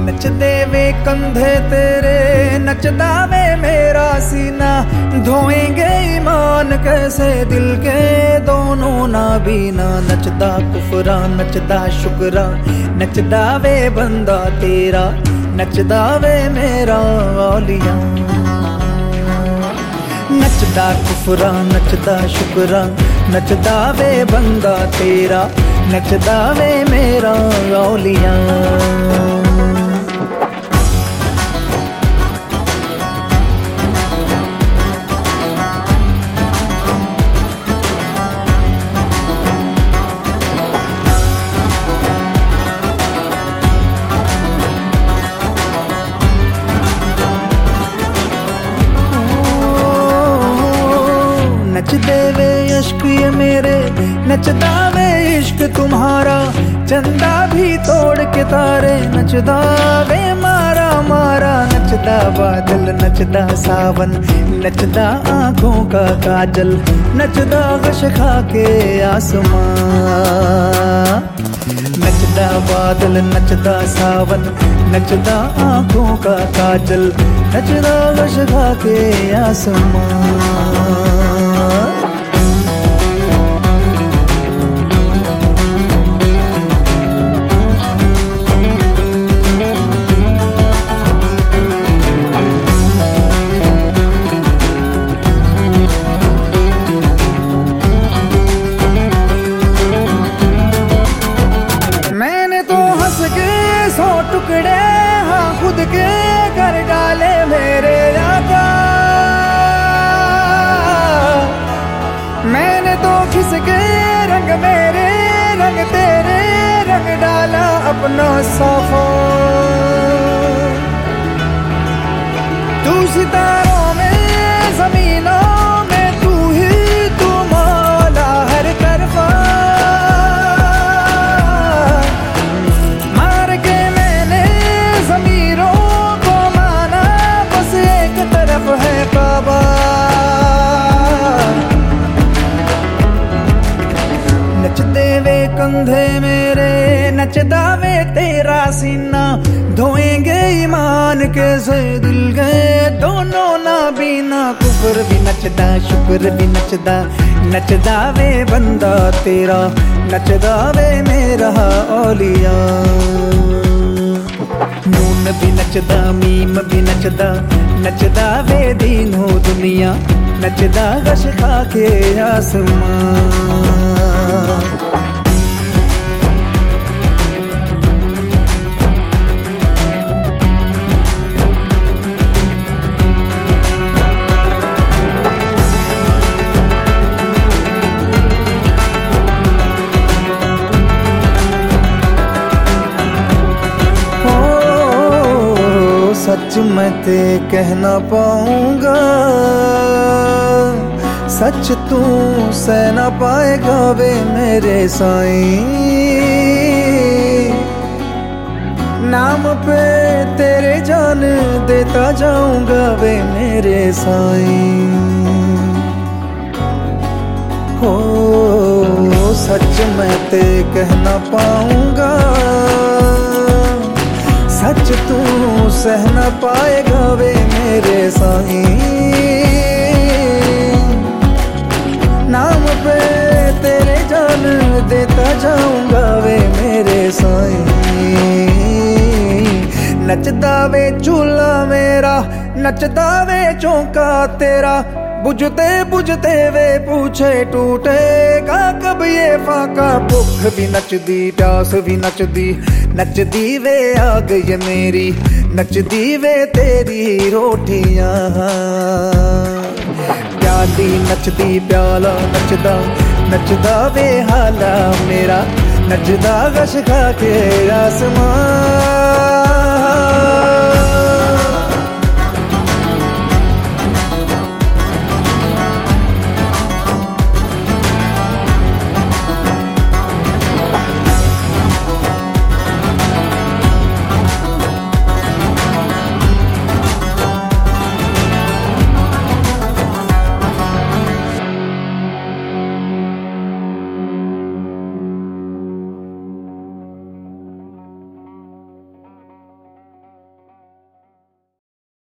नचदे वे कंधे तेरे, नचदा वे मेरा सीना, धोएंगे ईमान कैसे दिल के दोनों नाबीना। नचदा कुफरा नचदा शुक्रा, नचदा वे बंदा तेरा, नचदा वे मेरा औलिया। नचदा कुफरा नचदा शुक्रा, नचदा वे बंदा तेरा, नचदा वे मेरा औलिया। नचदे वे इश्क ये मेरे, नचदा वे इश्क तुम्हारा, चंदा भी तोड़ के तारे, नचदा वे मारा मारा। नचदा बादल नचदा सावन, नचदा आंखों का काजल, नचदा गश खा के आसमां। नचदा बादल नचदा सावन, नचदा आंखों का काजल, नचदा गश खा के आसमां। सौ टुकड़े हाँ खुद के कर डाले मेरे आका, मैंने तो खिसके रंग मेरे रंग तेरे रंग डाला अपना साफा। तू सितारों में जमीनों में तू ही तू मौला हर तरफा। नचदे वे कंधे मेरे, नचदा वे तेरा सीना, धोएंगे ईमान कैसे दिल गए दोनों नाबीना। कुफर भी नचदा शुक्र भी नचदा, नचदा वे बंदा तेरा, नचदा वे मेरा औलिया। नून भी नचदा मीम भी नचदा, नचदा वे दीनो दुनिया, नचदा गश खा के आसमां। सच मैं ते कह ना पाऊंगा, सच तू सह ना पाएगा वे मेरे साईं। नाम पे तेरे जान देता जाऊंगा वे मेरे साईं। हो सच मैं ते कह ना पाऊंगा, सच तू सह न पाएगा वे मेरे साईं। नाम पे तेरे जान देता जाऊंगा वे मेरे साईं। नचदा वे चूल्हा मेरा, नचदा वे चौंका तेरा, बुझते बुझते वे पूछे टूटेगा कब ये फाका। भूख भी नचदी प्यास भी नचदी, नचदी वे आग ये मेरी, नचदी वे तेरी रोटियां। प्याली नचदी प्याला नचदा, नचदा वे हाला मेरा, नचदा गश खा के आसमां।